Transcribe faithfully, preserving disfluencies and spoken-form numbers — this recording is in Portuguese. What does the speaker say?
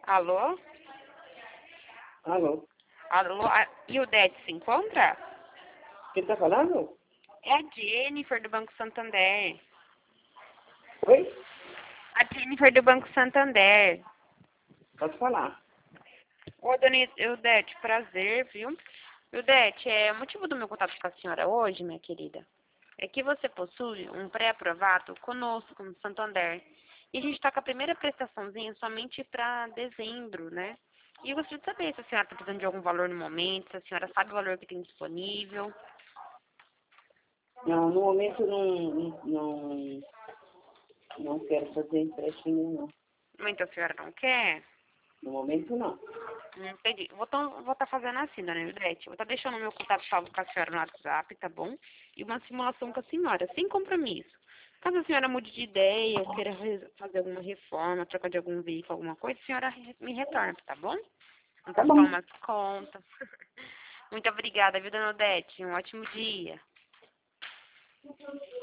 Alô? Alô? Alô? A- E o Dete se encontra? Quem tá falando? É a Jennifer do Banco Santander. Oi? A Jennifer do Banco Santander. Pode falar. Ô, dona Ildete, prazer, viu? Ildete, é, o motivo do meu contato com a senhora hoje, minha querida, é que você possui um pré-aprovado conosco, como Santander. E a gente está com a primeira prestaçãozinha somente para dezembro, né? E eu gostaria de saber se a senhora está precisando de algum valor no momento, se a senhora sabe o valor que tem disponível. Não, no momento não, não, não, não quero fazer empréstimo, não. Muito a senhora não quer? No momento, não. Não entendi. Vou estar fazendo assim, dona Ildete. Vou estar deixando o meu contato salvo com a senhora no WhatsApp, tá bom? E uma simulação com a senhora, sem compromisso. Caso a senhora mude de ideia ou queira re- fazer alguma reforma, trocar de algum veículo, alguma coisa, a senhora re- me retorna, tá bom? Não Tá posso falar bom. umas contas. Muito obrigada, viu, dona Odete? Um ótimo dia.